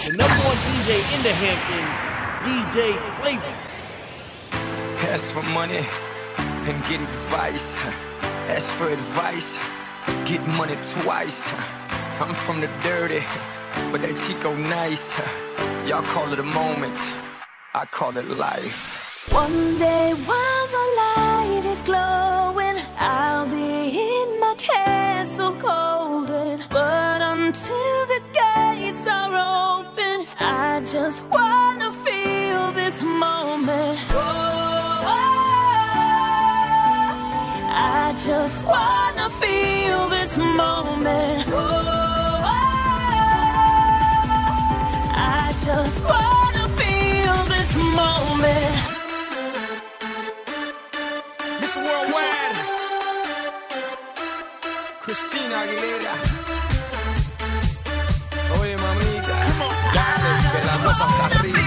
the #1 DJ in the Hamptons, DJ Flavor. Ask for money and get advice. Ask for advice, get money twice. I'm from the dirty, but that Chico nice. Y'all call it a moment, I call it life. One day while the light is glowing, I'll be in my castle golden. But until the gates are open, I just wanna feel this moment. I just wanna feel this moment. I just wanna feel this moment. Miss Worldwide, Christina Aguilera. Oye, mamita, dale, que la cosa está arriba.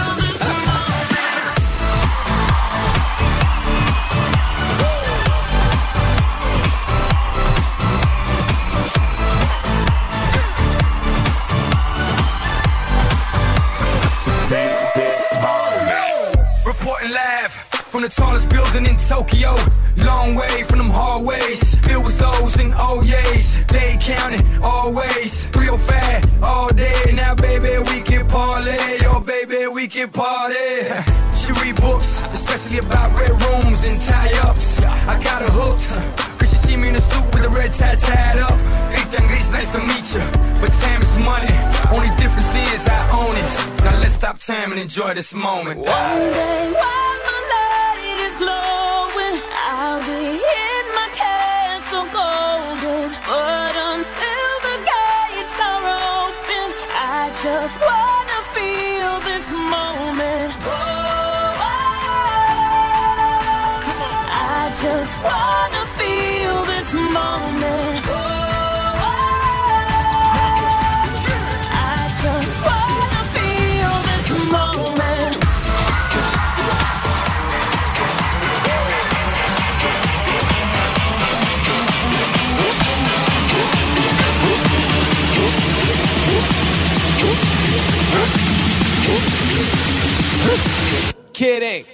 Reporting live from the tallest building in Tokyo. Long way from them hallways. Filled with O's and O's. They counting always. 305 all day. Now, baby, we can parlay. Oh, baby, we can party. She read books, especially about red rooms and tie-ups. I got her hooked. Cause she see me in a suit with a red tie tied up. Rita and Gris, nice to meet you. But time is money. Only difference is I own it. Now let's stop time and enjoy this moment. One day while my light is glowing, I'll be in my castle golden. But until the gates are open, I just wanna feel this moment. I just wanna feel this moment. I just wanna feel this moment. Kidding.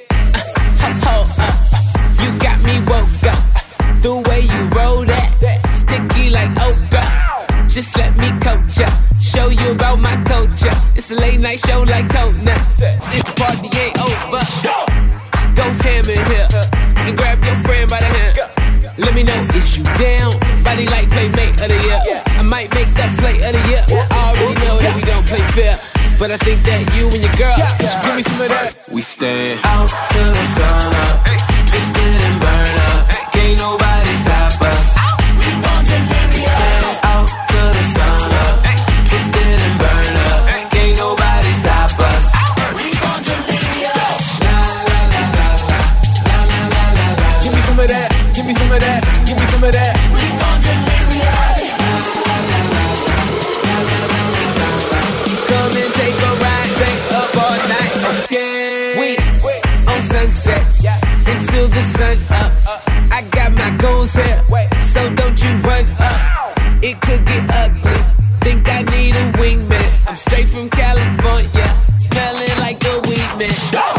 You got me woke up. The way you roll that, sticky like okra. Just let me coach ya, show you about my culture. It's a late night show like Conan. If the party ain't over, go ham in here and grab your friend by the hand. Let me know, is you down? Body like playmate of the year. I might make that play of the year. I already know that we don't play fair, but I think that you and your girl should give me some of that. We stand out till the sun up, twisted and burn up. Can't nobody stop us. We gon' delirious. Out till the sun up, twisted and burn up. Can't nobody stop us. We gon' delirious. La la la la la la la la la. Give me some of that. Give me some of that. Give me some of that. We gon' delirious. La la la la la la la la la. Come and take a ride, stay up all night, okay? Wait on sunset until the sun up. I got my goals here, so don't you run up. It could get ugly. Think I need a wingman. I'm straight from California, smelling like a weed man.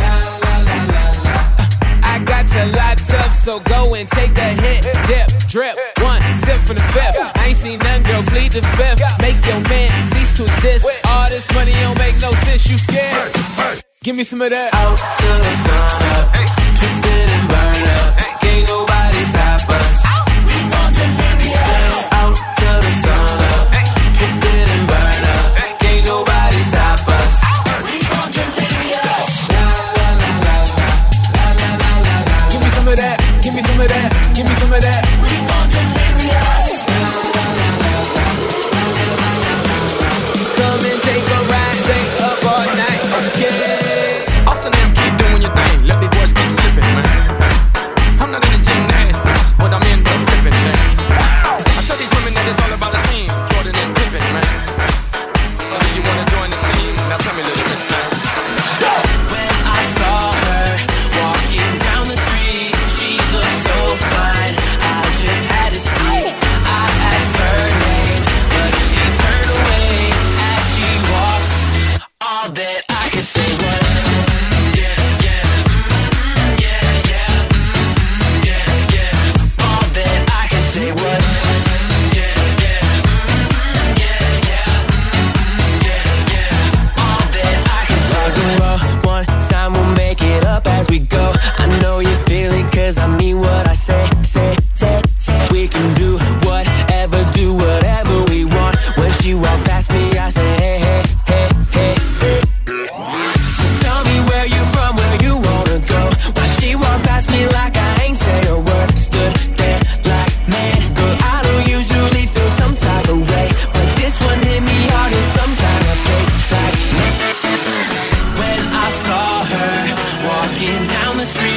I got to locked up, so go and take a hit, dip, drip, one sip from the fifth. I ain't seen none, girl, bleed the fifth. Make your man cease to exist. All this money don't make no sense. You scared? Give me some of that. Out till the sun up, twisted and burn up. Can't nobody stop us. We gon' delirious. Out till the sun up, twisted and burn up. Can't nobody stop us. We gon' delirious. La la la la la la la la la. Give me some of that. Give me some of that. Give me some of that. We gon' delirious. La la la la la la la la la. Come and take a ride, stay up all night, okay? Austin, them keep doing your thing. Let the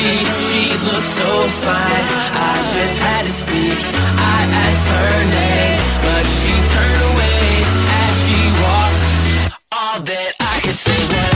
me. She looked so fine, I just had to speak. I asked her name, but she turned away as she walked. All that I could say was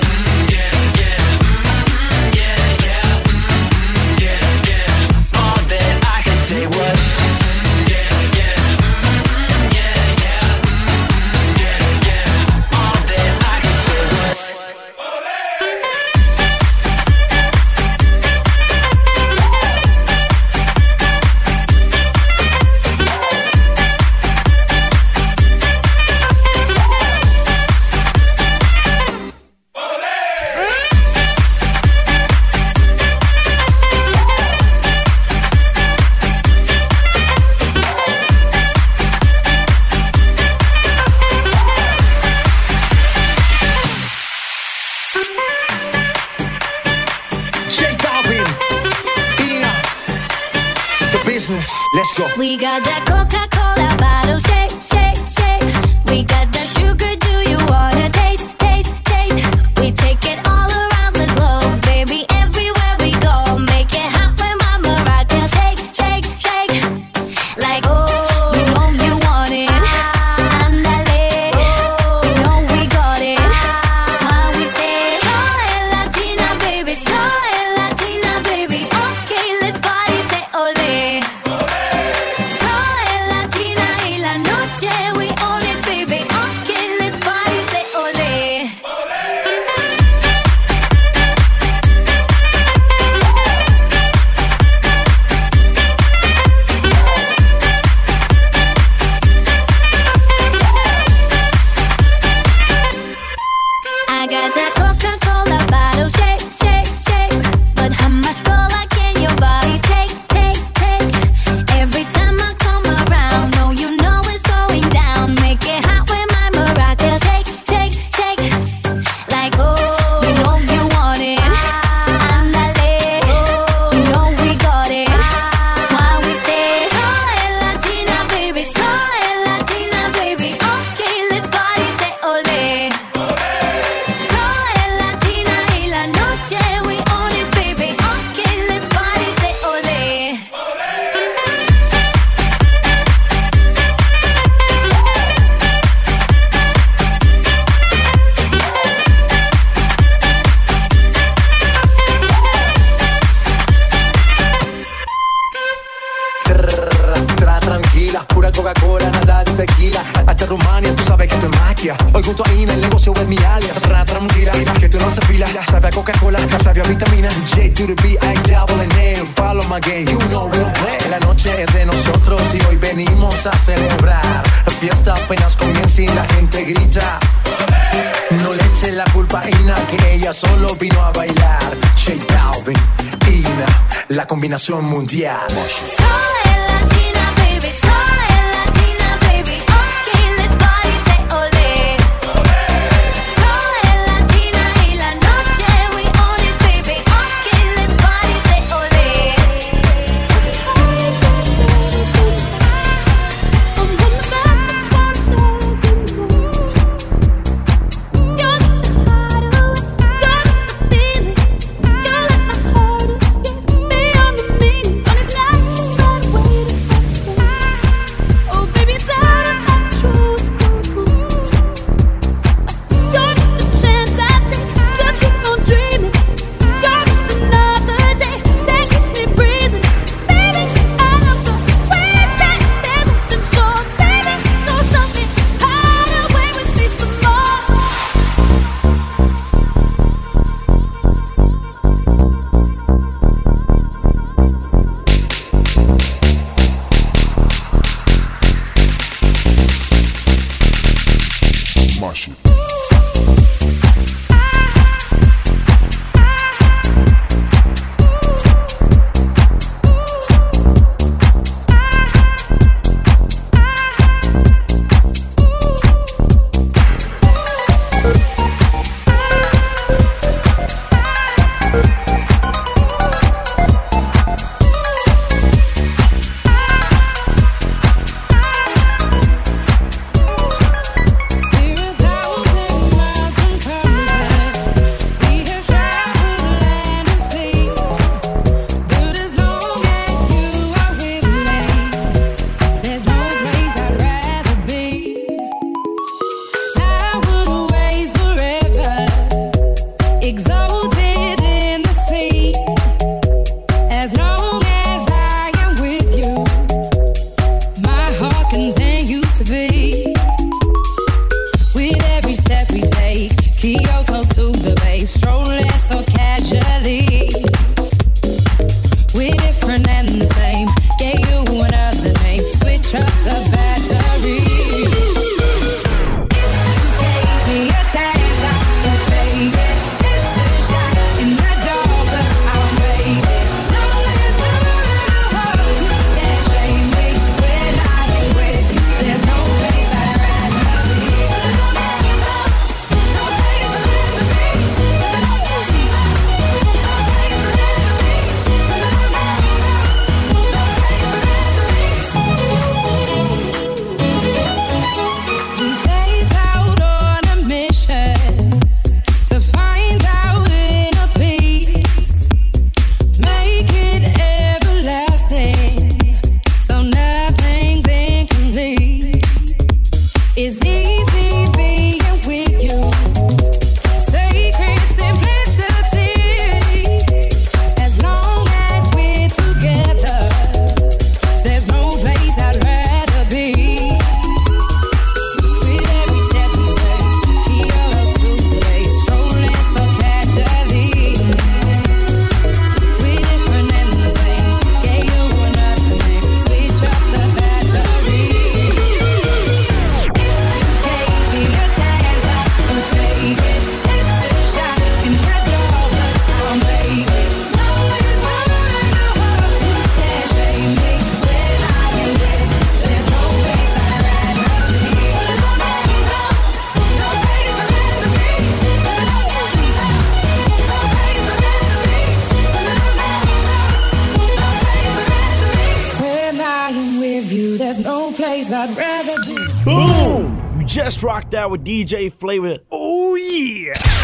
Let's go. We got that Coca-Cola bottle, shake, shake, shake. We got that sugar, do you wanna taste, taste, taste? We take it all around the globe, baby, everywhere we go. Make it hot when Mama rock and shake, shake, shake. Like, oh, you know you want it. Andale, you know we got it. That's why we say, soy Latina, baby, soy Latina, baby. Okay, let's party, say ole. Coca-Cola, nada de tequila. Hasta Rumania, tú sabes que esto es magia. Hoy junto a Ina, el negocio es mi alias. Tranquila, que tú no se fila. Sabe a Coca-Cola, sabe a vitamina. J to the B, I double N. Follow my game, you know we'll play. La noche es de nosotros y hoy venimos a celebrar. La fiesta apenas comienza y la gente grita. No le eche la culpa a Ina, que ella solo vino a bailar. J Balvin, Ina, la combinación mundial. with you. There's no place I'd rather be. Boom! You just rocked out with DJ Flavor. Oh yeah!